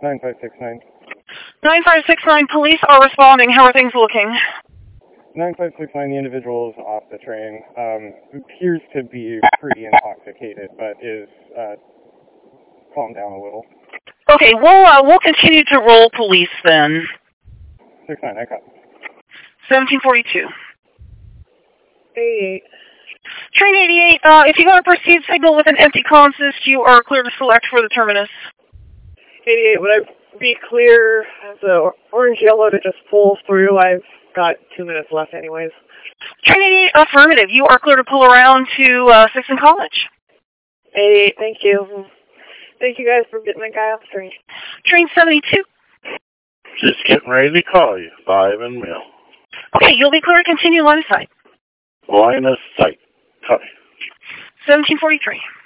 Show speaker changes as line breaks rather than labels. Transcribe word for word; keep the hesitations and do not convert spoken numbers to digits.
nine five six nine.
nine five six nine, police are responding. How are things looking?
nine five six nine, the individual is off the train. Um, appears to be pretty intoxicated, but is uh, calmed down a little.
Okay, we'll, uh, we'll continue to roll police then.
six nine, I got
seventeen forty-two.
eighty-eight.
Train eighty-eight, uh, if you want to proceed signal with an empty consist, you are clear to select for the terminus.
eighty-eight, would I be clear as the orange yellow to just pull through? I've got two minutes left anyways.
Train eighty-eight, affirmative. You are clear to pull around to uh, Sixton College.
eighty-eight, thank you. Thank you guys for getting that guy off the train.
Train seventy-two.
Just getting ready to call you. Five and Mill.
Okay, you'll be clear to continue line of sight.
Line of sight. Copy.
seventeen forty-three.